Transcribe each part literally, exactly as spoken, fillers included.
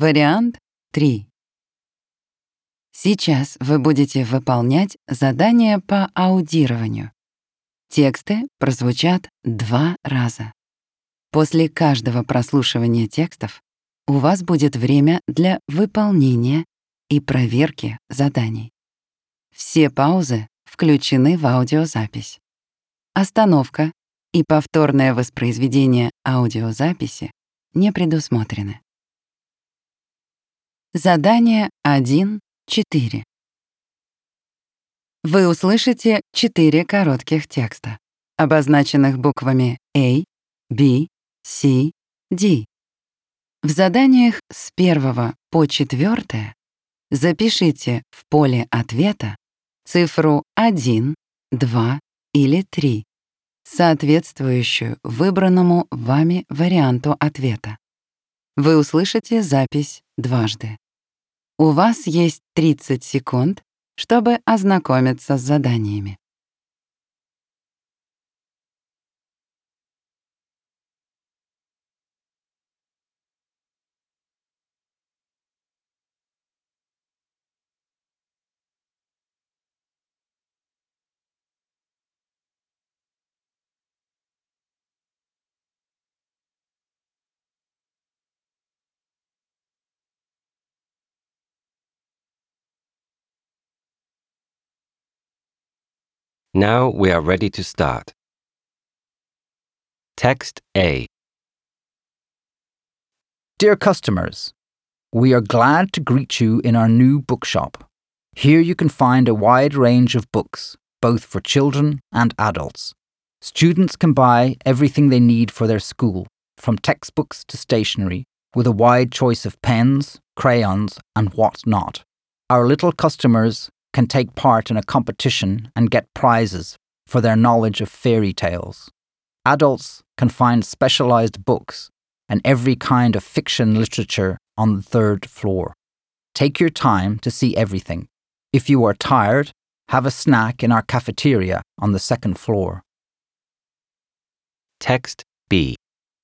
Вариант три. Сейчас вы будете выполнять задание по аудированию. Тексты прозвучат два раза. После каждого прослушивания текстов у вас будет время для выполнения и проверки заданий. Все паузы включены в аудиозапись. Остановка и повторное воспроизведение аудиозаписи не предусмотрены. Задание один четыре. Вы услышите четыре коротких текста, обозначенных буквами A, B, C, D. В заданиях с первого по четвёртое запишите в поле ответа цифру один, два или три, соответствующую выбранному вами варианту ответа. Вы услышите запись дважды. У вас есть тридцать секунд, чтобы ознакомиться с заданиями. Now we are ready to start. Text A. Dear customers, we are glad to greet you in our new bookshop. Here you can find a wide range of books, both for children and adults. Students can buy everything they need for their school, from textbooks to stationery, with a wide choice of pens, crayons, and what not. Our little customers can take part in a competition and get prizes for their knowledge of fairy tales. Adults can find specialised books and every kind of fiction literature on the third floor. Take your time to see everything. If you are tired, have a snack in our cafeteria on the second floor. Text B.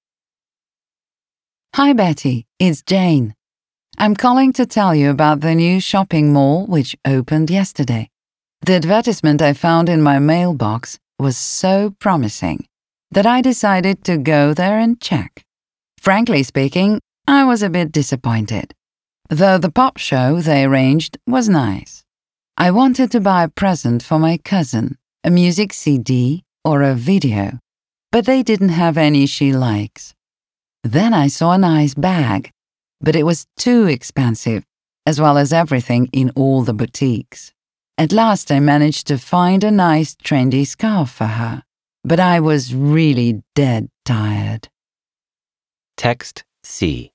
Hi Betty, it's Jane. I'm calling to tell you about the new shopping mall which opened yesterday. The advertisement I found in my mailbox was so promising that I decided to go there and check. Frankly speaking, I was a bit disappointed, though the pop show they arranged was nice. I wanted to buy a present for my cousin, a music C D or a video, but they didn't have any she likes. Then I saw a nice bag, but it was too expensive, as well as everything in all the boutiques. At last I managed to find a nice trendy scarf for her, but I was really dead tired. Text C.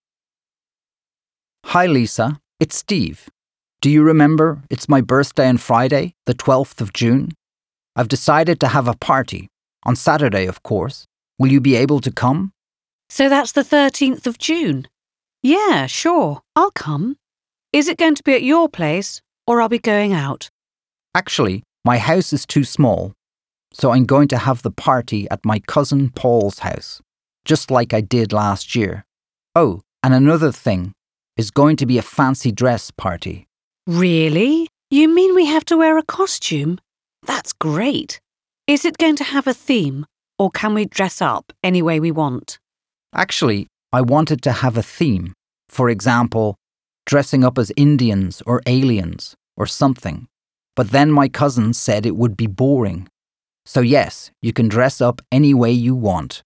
Hi Lisa, it's Steve. Do you remember it's my birthday on Friday, the twelfth of June? I've decided to have a party, on Saturday of course. Will you be able to come? So that's the thirteenth of June? Yeah, sure, I'll come. Is it going to be at your place, or are we going out? Actually, my house is too small, so I'm going to have the party at my cousin Paul's house, just like I did last year. Oh, and another thing, it's going to be a fancy dress party. Really? You mean we have to wear a costume? That's great. Is it going to have a theme, or can we dress up any way we want? Actually, I wanted to have a theme. For example, dressing up as Indians or aliens or something. But then my cousin said it would be boring. So yes, you can dress up any way you want.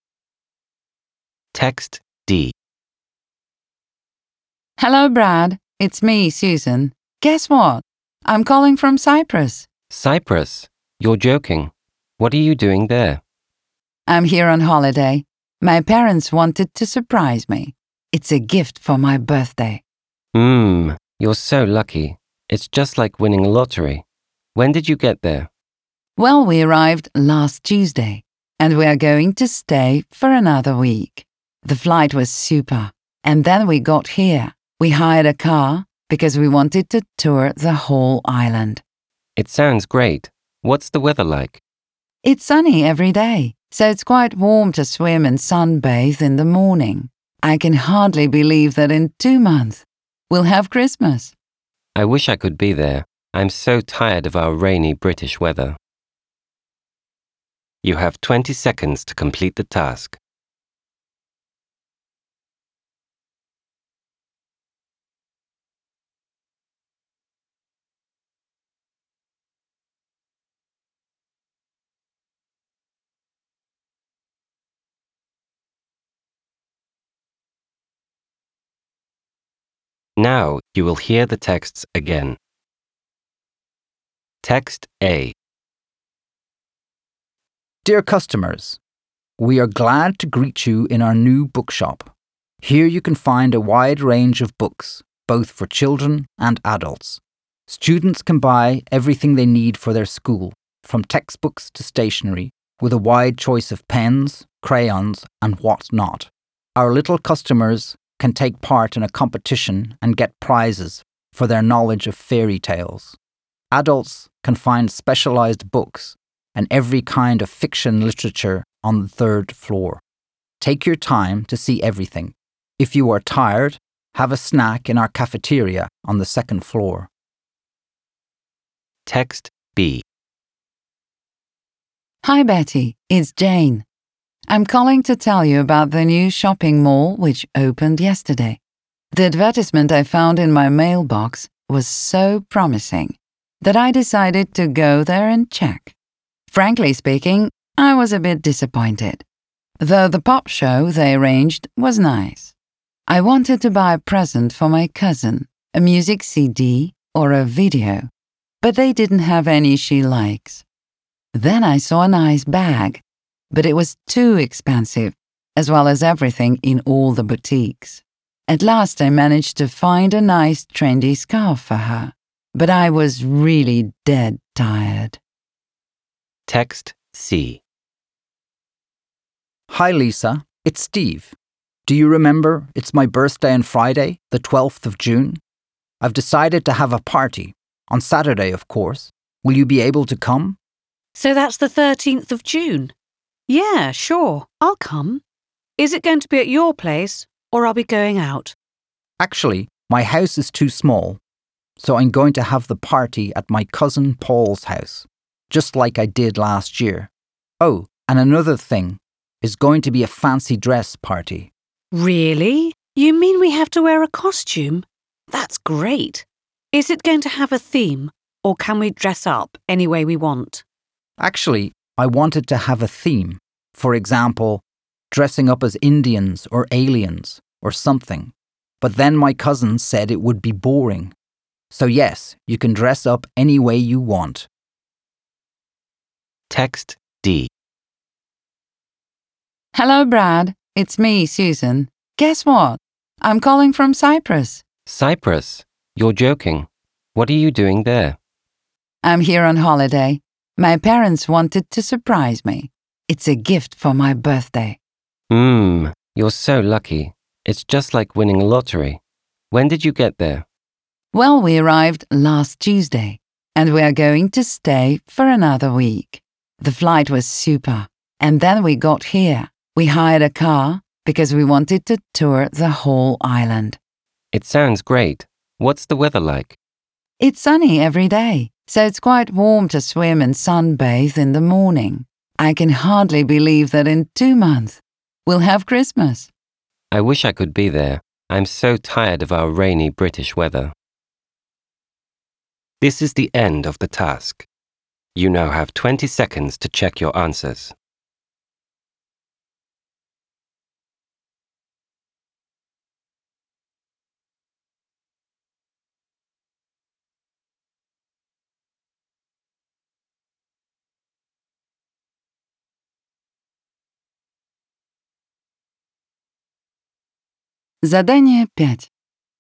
Text D. Hello, Brad. It's me, Susan. Guess what? I'm calling from Cyprus. Cyprus? You're joking. What are you doing there? I'm here on holiday. My parents wanted to surprise me. It's a gift for my birthday. Hmm, you're so lucky. It's just like winning a lottery. When did you get there? Well, we arrived last Tuesday, and we are going to stay for another week. The flight was super, and then we got here. We hired a car because we wanted to tour the whole island. It sounds great. What's the weather like? It's sunny every day, so it's quite warm to swim and sunbathe in the morning. I can hardly believe that in two months we'll have Christmas. I wish I could be there. I'm so tired of our rainy British weather. You have twenty seconds to complete the task. Now you will hear the texts again. Text A. Dear customers, we are glad to greet you in our new bookshop. Here you can find a wide range of books, both for children and adults. Students can buy everything they need for their school, from textbooks to stationery, with a wide choice of pens, crayons, and whatnot. Our little customers can take part in a competition and get prizes for their knowledge of fairy tales. Adults can find specialized books and every kind of fiction literature on the third floor. Take your time to see everything. If you are tired, have a snack in our cafeteria on the second floor. Text B. Hi Betty, it's Jane. I'm calling to tell you about the new shopping mall which opened yesterday. The advertisement I found in my mailbox was so promising that I decided to go there and check. Frankly speaking, I was a bit disappointed, though the pop show they arranged was nice. I wanted to buy a present for my cousin, a music C D or a video, but they didn't have any she likes. Then I saw a nice bag, but it was too expensive, as well as everything in all the boutiques. At last I managed to find a nice trendy scarf for her, but I was really dead tired. Text C. Hi Lisa, it's Steve. Do you remember it's my birthday on Friday, the twelfth of June? I've decided to have a party, on Saturday of course. Will you be able to come? So that's the thirteenth of June? Yeah, sure, I'll come. Is it going to be at your place, or I'll be going out? Actually, my house is too small, so I'm going to have the party at my cousin Paul's house, just like I did last year. Oh, and another thing, is going to be a fancy dress party. Really? You mean we have to wear a costume? That's great. Is it going to have a theme, or can we dress up any way we want? Actually, I wanted to have a theme. For example, dressing up as Indians or aliens or something. But then my cousin said it would be boring. So yes, you can dress up any way you want. Text D. Hello Brad, it's me, Susan. Guess what? I'm calling from Cyprus. Cyprus? You're joking. What are you doing there? I'm here on holiday. My parents wanted to surprise me. It's a gift for my birthday. Mmm, you're so lucky. It's just like winning a lottery. When did you get there? Well, we arrived last Tuesday, and we are going to stay for another week. The flight was super, and then we got here. We hired a car because we wanted to tour the whole island. It sounds great. What's the weather like? It's sunny every day, so it's quite warm to swim and sunbathe in the morning. I can hardly believe that in two months we'll have Christmas. I wish I could be there. I'm so tired of our rainy British weather. This is the end of the task. You now have twenty seconds to check your answers. Задание пять.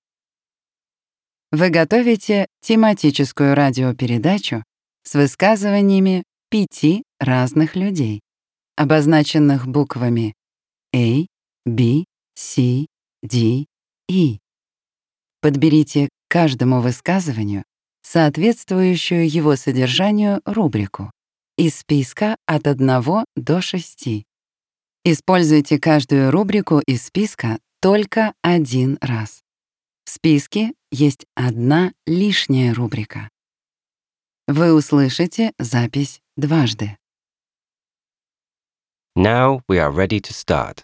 Вы готовите тематическую радиопередачу с высказываниями пяти разных людей, обозначенных буквами A, B, C, D, E. Подберите к каждому высказыванию соответствующую его содержанию рубрику из списка от одного до шести. Используйте каждую рубрику из списка только один раз. В списке есть одна лишняя рубрика. Вы услышите запись дважды. Now we are ready to start.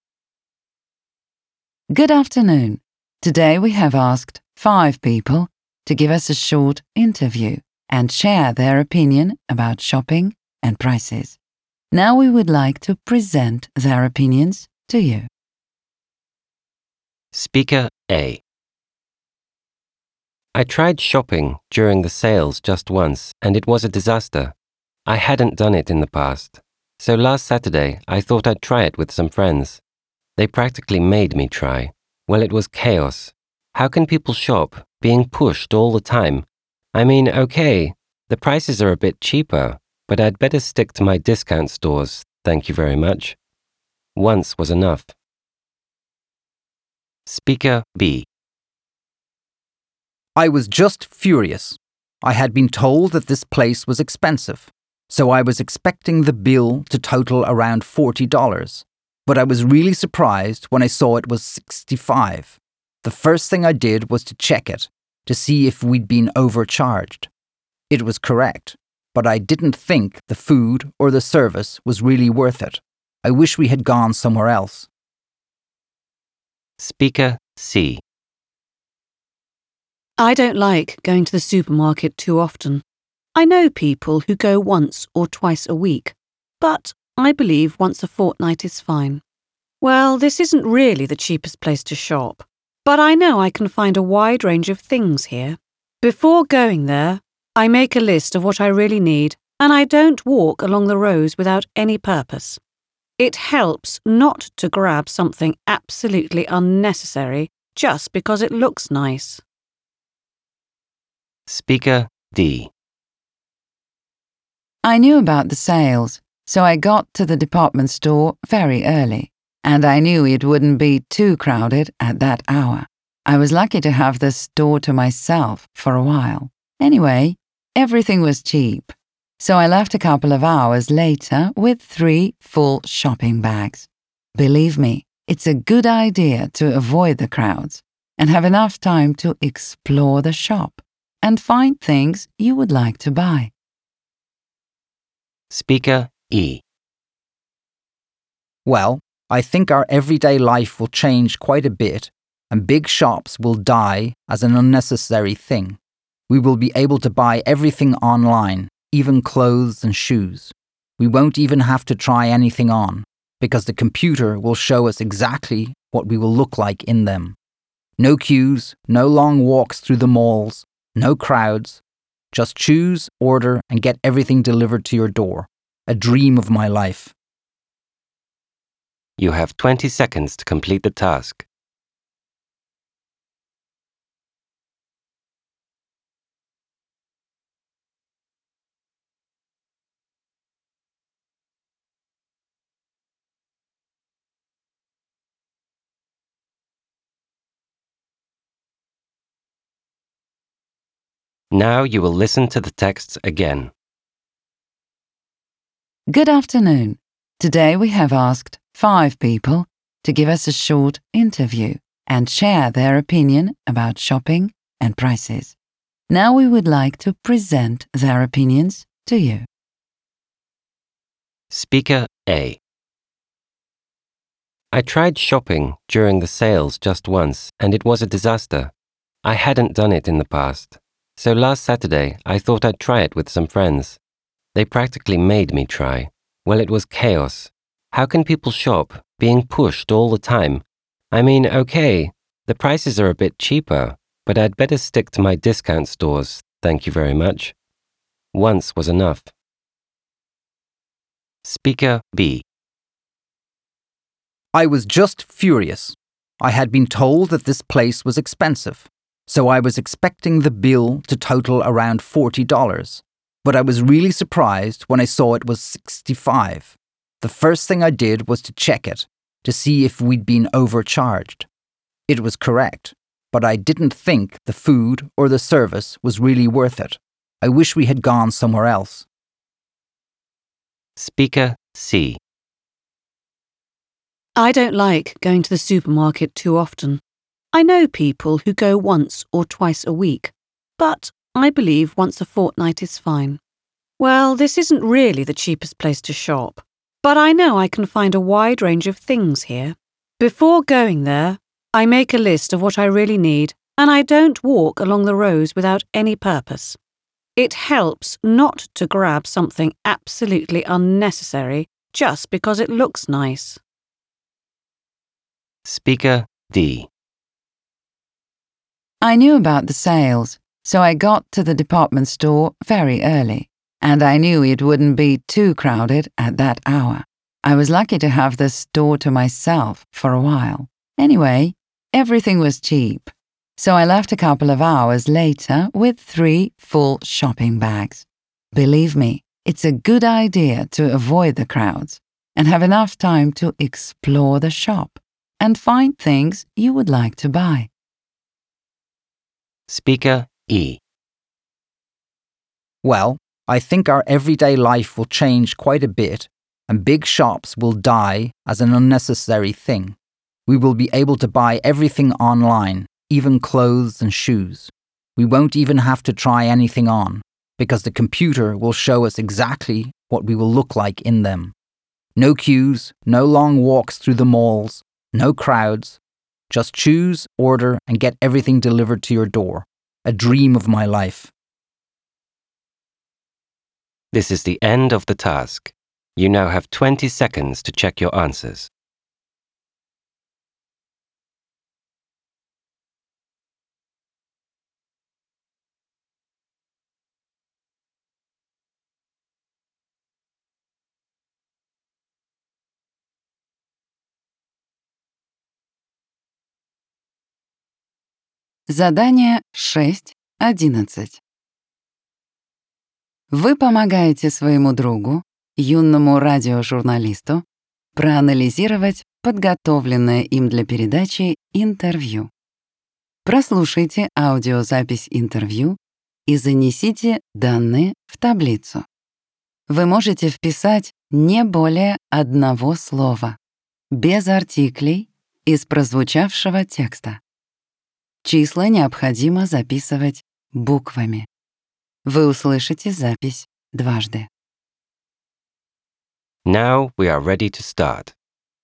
Good afternoon. Today we have asked five people to give us a short interview and share their opinion about shopping and prices. Now we would like to present their opinions to you. Speaker A. I tried shopping during the sales just once and it was a disaster. I hadn't done it in the past. So last Saturday I thought I'd try it with some friends. They practically made me try. Well, it was chaos. How can people shop, being pushed all the time? I mean, okay, the prices are a bit cheaper, but I'd better stick to my discount stores, thank you very much. Once was enough. Speaker B. I was just furious. I had been told that this place was expensive, so I was expecting the bill to total around forty dollars. But I was really surprised when I saw it was sixty-five dollars. The first thing I did was to check it, to see if we'd been overcharged. It was correct, but I didn't think the food or the service was really worth it. I wish we had gone somewhere else. Speaker C. I don't like going to the supermarket too often. I know people who go once or twice a week, but I believe once a fortnight is fine. Well, this isn't really the cheapest place to shop, but I know I can find a wide range of things here. Before going there, I make a list of what I really need, and I don't walk along the rows without any purpose. It helps not to grab something absolutely unnecessary just because it looks nice. Speaker D. I knew about the sales, so I got to the department store very early, and I knew it wouldn't be too crowded at that hour. I was lucky to have the store to myself for a while. Anyway, everything was cheap, so I left a couple of hours later with three full shopping bags. Believe me, it's a good idea to avoid the crowds and have enough time to explore the shop and find things you would like to buy. Speaker E. Well, I think our everyday life will change quite a bit, and big shops will die as an unnecessary thing. We will be able to buy everything online, even clothes and shoes. We won't even have to try anything on, because the computer will show us exactly what we will look like in them. No queues, no long walks through the malls, no crowds. Just choose, order, and get everything delivered to your door. A dream of my life. You have twenty seconds to complete the task. Now you will listen to the texts again. Good afternoon. Today we have asked five people to give us a short interview and share their opinion about shopping and prices. Now we would like to present their opinions to you. Speaker A. I tried shopping during the sales just once and it was a disaster. I hadn't done it in the past. So last Saturday I thought I'd try it with some friends. They practically made me try. Well, it was chaos. How can people shop, being pushed all the time? I mean, okay, the prices are a bit cheaper, but I'd better stick to my discount stores, thank you very much. Once was enough. Speaker B. I was just furious. I had been told that this place was expensive, so I was expecting the bill to total around forty dollars. But I was really surprised when I saw it was sixty-five dollars. The first thing I did was to check it, to see if we'd been overcharged. It was correct, but I didn't think the food or the service was really worth it. I wish we had gone somewhere else. Speaker C. I don't like going to the supermarket too often. I know people who go once or twice a week, but I believe once a fortnight is fine. Well, this isn't really the cheapest place to shop, but I know I can find a wide range of things here. Before going there, I make a list of what I really need, and I don't walk along the rows without any purpose. It helps not to grab something absolutely unnecessary just because it looks nice. Speaker D. I knew about the sales, so I got to the department store very early, and I knew it wouldn't be too crowded at that hour. I was lucky to have the store to myself for a while. Anyway, everything was cheap, so I left a couple of hours later with three full shopping bags. Believe me, it's a good idea to avoid the crowds and have enough time to explore the shop and find things you would like to buy. Speaker E. Well, I think our everyday life will change quite a bit, and big shops will die as an unnecessary thing. We will be able to buy everything online, even clothes and shoes. We won't even have to try anything on, because the computer will show us exactly what we will look like in them. No queues, no long walks through the malls, no crowds. Just choose, order, and get everything delivered to your door. A dream of my life. This is the end of the task. You now have twenty seconds to check your answers. Задание шесть одиннадцать. Вы помогаете своему другу, юному радиожурналисту, проанализировать подготовленное им для передачи интервью. Прослушайте аудиозапись интервью и занесите данные в таблицу. Вы можете вписать не более одного слова, без артиклей, из прозвучавшего текста. Числа необходимо записывать буквами. Вы услышите запись дважды. Now we are ready to start.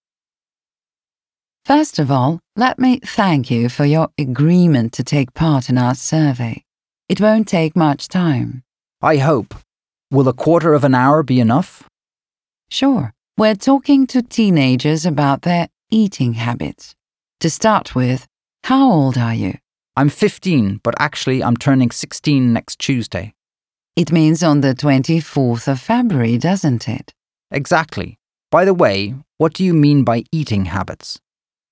First of all, let me thank you for your agreement to take part in our survey. It won't take much time. I hope. Will a quarter of an hour be enough? Sure, we're talking to teenagers about their eating habits. To start with, how old are you? I'm fifteen, but actually I'm turning sixteen next Tuesday. It means on the twenty-fourth of February, doesn't it? Exactly. By the way, what do you mean by eating habits?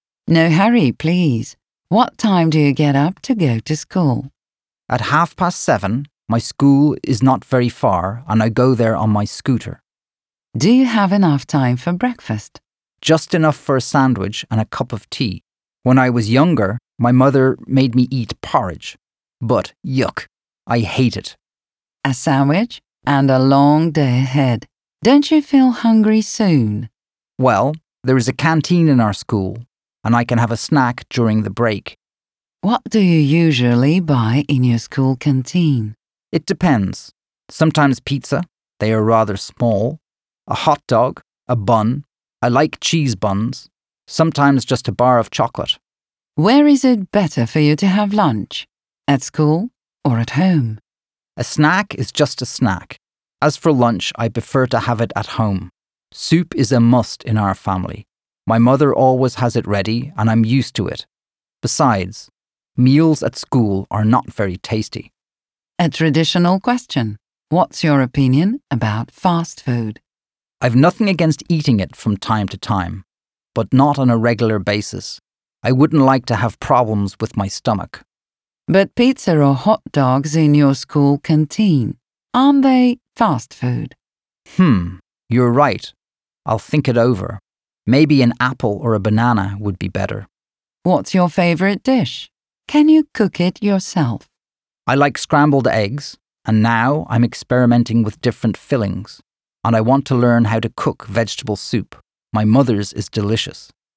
No hurry, please. What time do you get up to go to school? At half past seven, my school is not very far and I go there on my scooter. Do you have enough time for breakfast? Just enough for a sandwich and a cup of tea. When I was younger, my mother made me eat porridge. But yuck, I hate it. A sandwich and a long day ahead. Don't you feel hungry soon? Well, there is a canteen in our school, and I can have a snack during the break. What do you usually buy in your school canteen? It depends. Sometimes pizza, they are rather small, a hot dog, a bun. I like cheese buns. Sometimes just a bar of chocolate. Where is it better for you to have lunch? At school or at home? A snack is just a snack. As for lunch, I prefer to have it at home. Soup is a must in our family. My mother always has it ready, and I'm used to it. Besides, meals at school are not very tasty. A traditional question. What's your opinion about fast food? I've nothing against eating it from time to time, but not on a regular basis. I wouldn't like to have problems with my stomach. But pizza or hot dogs in your school canteen, aren't they fast food? Hmm, you're right. I'll think it over. Maybe an apple or a banana would be better. What's your favorite dish? Can you cook it yourself? I like scrambled eggs, and now I'm experimenting with different fillings. And I want to learn how to cook vegetable soup. My mother's is delicious.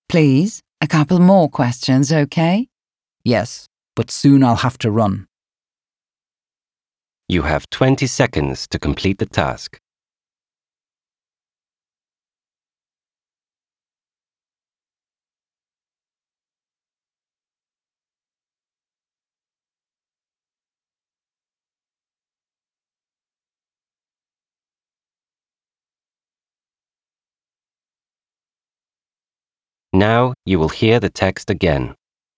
Please, a couple more questions, okay? Yes, but soon I'll have to run. You have twenty seconds to complete the task. Now you will hear the text again.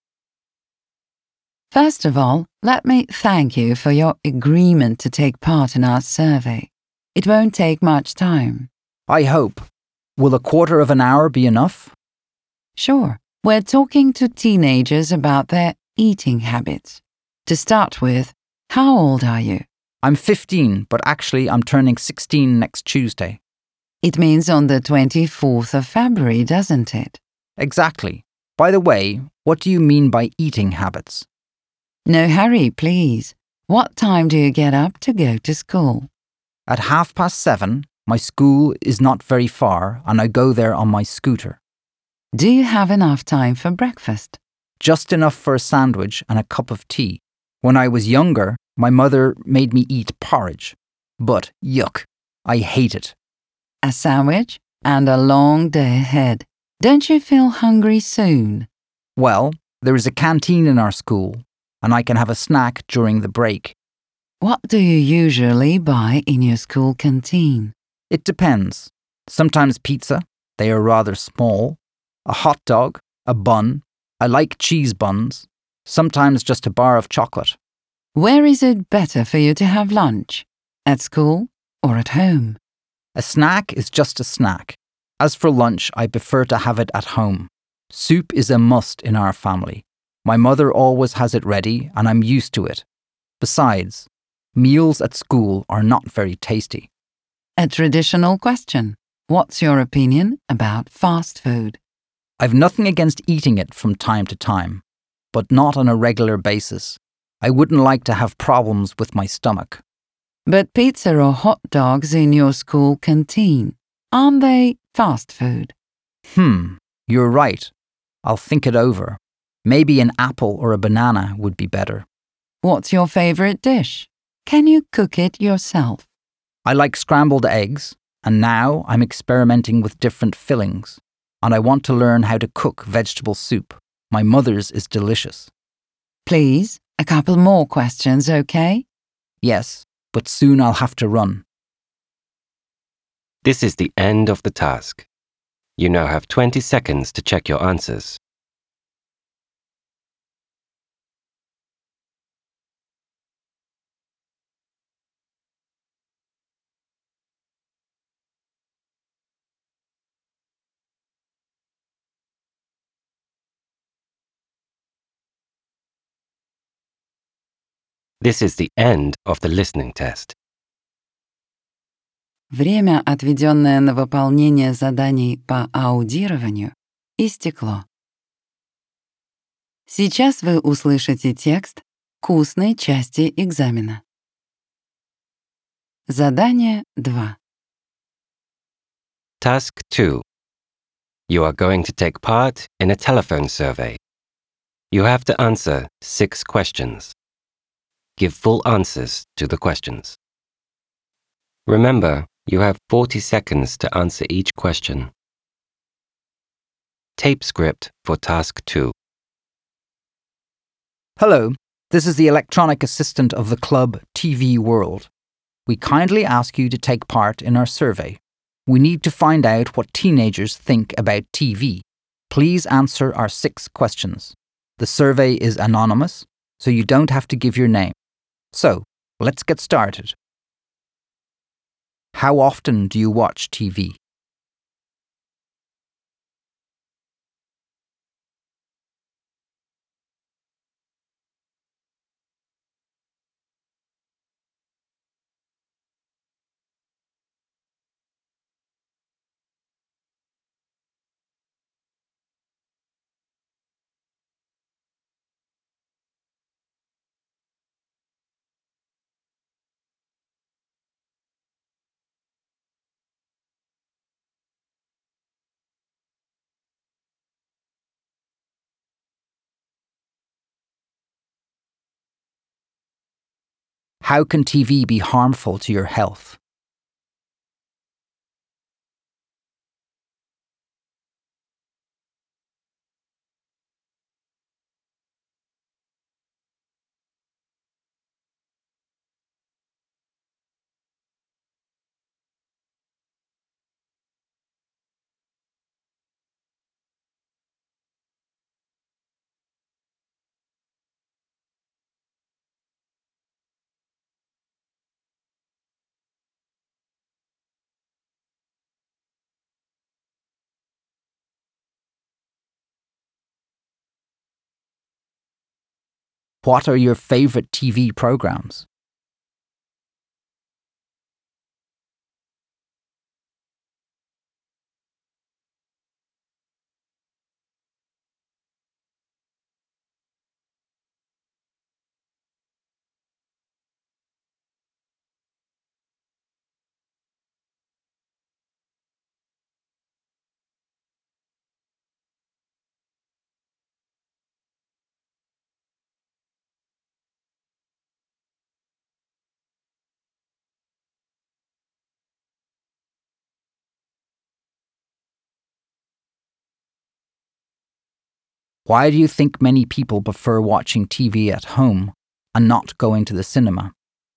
First of all, let me thank you for your agreement to take part in our survey. It won't take much time. I hope. Will a quarter of an hour be enough? Sure, we're talking to teenagers about their eating habits. To start with, how old are you? I'm fifteen, but actually I'm turning sixteen next Tuesday. It means on the twenty-fourth of February, doesn't it? Exactly. By the way, what do you mean by eating habits? No hurry, please. What time do you get up to go to school? At half past seven, my school is not very far and I go there on my scooter. Do you have enough time for breakfast? Just enough for a sandwich and a cup of tea. When I was younger, my mother made me eat porridge. But yuck, I hate it. A sandwich and a long day ahead. Don't you feel hungry soon? Well, there is a canteen in our school and I can have a snack during the break. What do you usually buy in your school canteen? It depends. Sometimes pizza, they are rather small, a hot dog, a bun. I like cheese buns. Sometimes just a bar of chocolate. Where is it better for you to have lunch? At school or at home? A snack is just a snack. As for lunch, I prefer to have it at home. Soup is a must in our family. My mother always has it ready and I'm used to it. Besides, meals at school are not very tasty. A traditional question. What's your opinion about fast food? I've nothing against eating it from time to time, but not on a regular basis. I wouldn't like to have problems with my stomach. But pizza or hot dogs in your school canteen, aren't they fast food? Hmm, you're right. I'll think it over. Maybe an apple or a banana would be better. What's your favorite dish? Can you cook it yourself? I like scrambled eggs, and now I'm experimenting with different fillings. And I want to learn how to cook vegetable soup. My mother's is delicious. Please, a couple more questions, okay? Yes, but soon I'll have to run. This is the end of the task. You now have twenty seconds to check your answers. This is the end of the listening test. Время, отведенное на выполнение заданий по аудированию, истекло. Сейчас вы услышите текст к устной части экзамена. Задание два. Task two. You are going to take part in a telephone survey. You have to answer six questions. Give full answers to the questions. Remember, you have forty seconds to answer each question. Tape script for task two. Hello, this is the electronic assistant of the club T V World. We kindly ask you to take part in our survey. We need to find out what teenagers think about T V. Please answer our six questions. The survey is anonymous, so you don't have to give your name. So, let's get started. How often do you watch T V? How can T V be harmful to your health? What are your favorite T V programs? Why do you think many people prefer watching T V at home and not going to the cinema?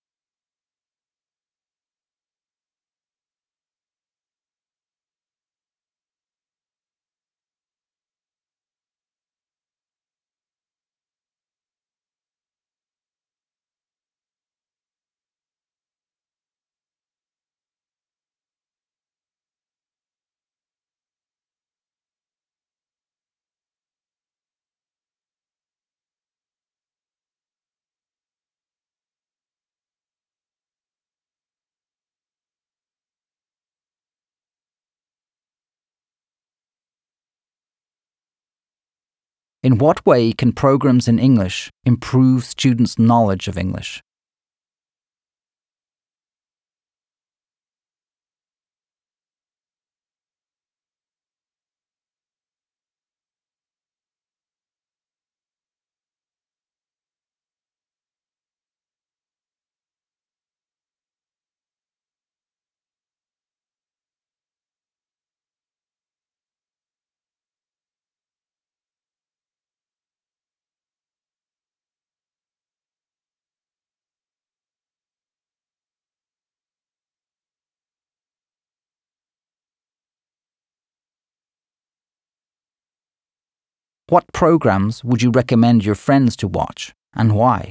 In what way can programs in English improve students' knowledge of English? What programs would you recommend your friends to watch, and why?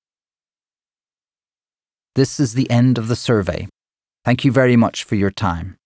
This is the end of the survey. Thank you very much for your time.